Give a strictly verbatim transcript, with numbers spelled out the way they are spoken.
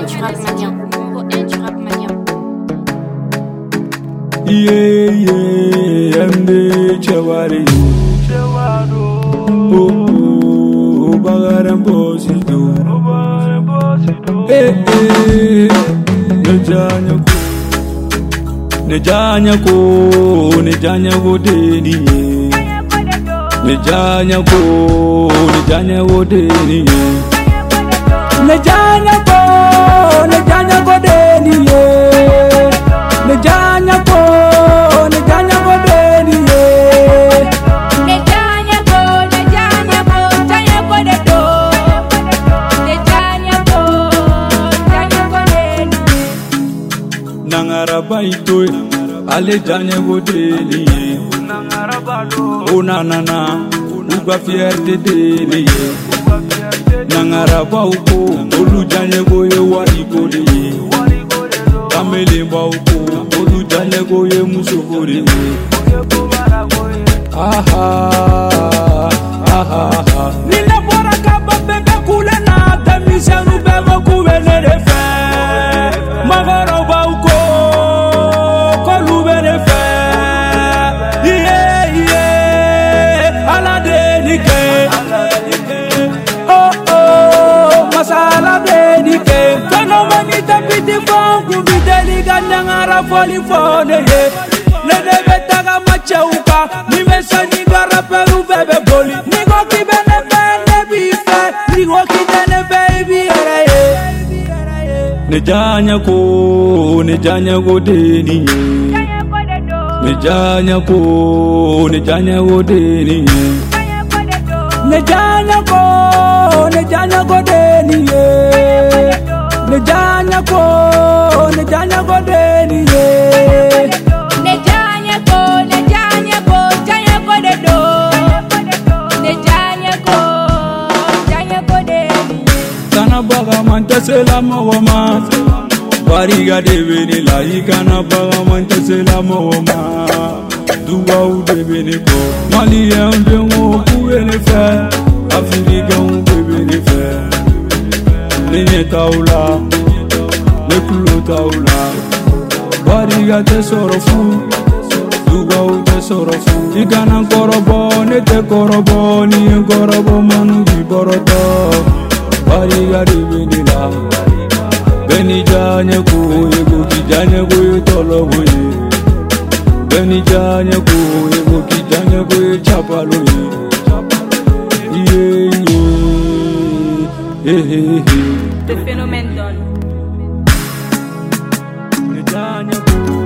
un du rap mania. Numéro un du rap mania. Yeah, yeah, M D Chawari. Oh, oh, Bagaram Bosito. Eh, eh, Nejanya ko, Nejanya ko, Nejanya ko deni. Nejanya ko, Nejanya ko deni. Nejanya ko, Nejanya ko deni. Nejanya ko, Nejanya ko deni. Nejanya ko, Nejanya ko, Janya ko de do. Nejanya ko, Janya ko deni. Nangara baito, ale Janya ko deni. Ona nana, uba fierté deni. Nangara bauko, olu Janya ko ye wari ko de. Kamele bauko, olu Janya ko ye musokore. Aha, aha, aha. Nina bora kaba bebe kule na temisenu bebe kuwele de fe. Magaro bauko, kolu bele fe. Yeah, yeah, ala denike. Oh, oh, masala denike. Kono mani tapiti fongu videli ganyangara foli fone ye. Nede betaga macheuka, nimesani garaperu bebe boli. Nigo kibene bene bife, nigo kibene baby eraye. Nejanya ko, Nejanya ko deni. Nejanya ko, Nejanya ko deni. Nejanya ko, Nejanya ko deni. Nejanya ko, Nejanya ko deni. Nejanya ko, Nejanya ko, Janya ko de do. Nejanya ko, Janya ko deni. Kana baga manta selama wama. Bariga deveni la ikana baga manta selama wama. Duwa u deveni ko. Mali yambe ngo kuwele fe. Afrika u deveni fe. Nenye taula, nekulo taula. Bariga te sorofu, duwa u te sorofu. Ikana korobo, nete korobo, niye korobo manu di boroto. Bariga deveni la. Beni Janya ko, yego ki Janya ko ye tolo ko ye. Beni Janya ko, yego ki Janya ko ye chapalo ye. Yeah, yeah, yeah, yeah. Le phénomène donne. Janya ko.